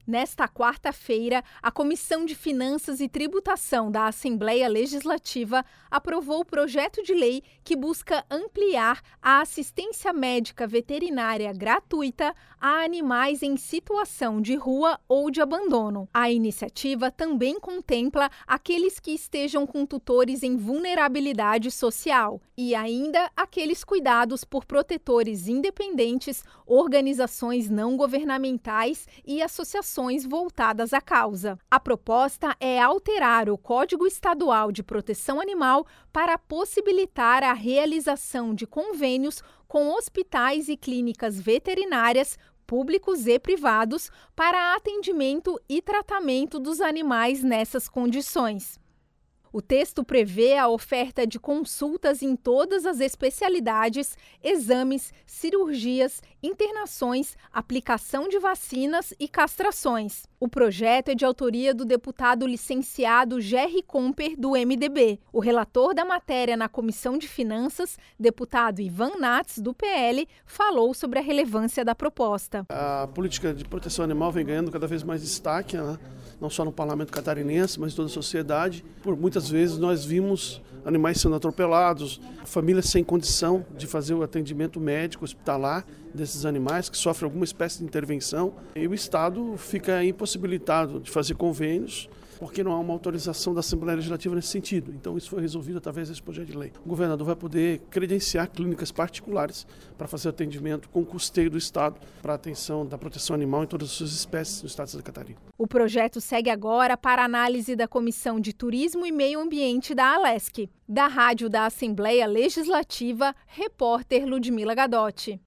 Nesta quarta-feira, a Comissão de Finanças e Tributação da Assembleia Legislativa aprovou o projeto de lei que busca ampliar a assistência médica veterinária gratuita a animais em situação de rua ou de abandono. A iniciativa também contempla aqueles que estejam com tutores em vulnerabilidade social e ainda aqueles cuidados por protetores independentes, organizações não governamentais e associações voltadas à causa. A proposta é alterar o Código Estadual de Proteção Animal para possibilitar a realização de convênios com hospitais e clínicas veterinárias públicos e privados para atendimento e tratamento dos animais nessas condições. O texto prevê a oferta de consultas em todas as especialidades, exames, cirurgias, internações, aplicação de vacinas e castrações. O projeto é de autoria do deputado licenciado Gerry Comper, do MDB. O relator da matéria na Comissão de Finanças, deputado Ivan Nats, do PL, falou sobre a relevância da proposta. A política de proteção animal vem ganhando cada vez mais destaque, não só no parlamento catarinense, mas em toda a sociedade. Por muitas vezes nós vimos animais sendo atropelados, famílias sem condição de fazer o atendimento médico hospitalar desses animais que sofrem alguma espécie de intervenção, e o Estado fica impossibilitado de fazer convênios porque não há uma autorização da Assembleia Legislativa nesse sentido. Então isso foi resolvido através desse projeto de lei. O governador vai poder credenciar clínicas particulares para fazer atendimento com custeio do Estado para a atenção da proteção animal em todas as suas espécies no estado de Santa Catarina. O projeto segue agora para análise da Comissão de Turismo e Meio Ambiente da Alesc. Da Rádio da Assembleia Legislativa, repórter Ludmila Gadotti.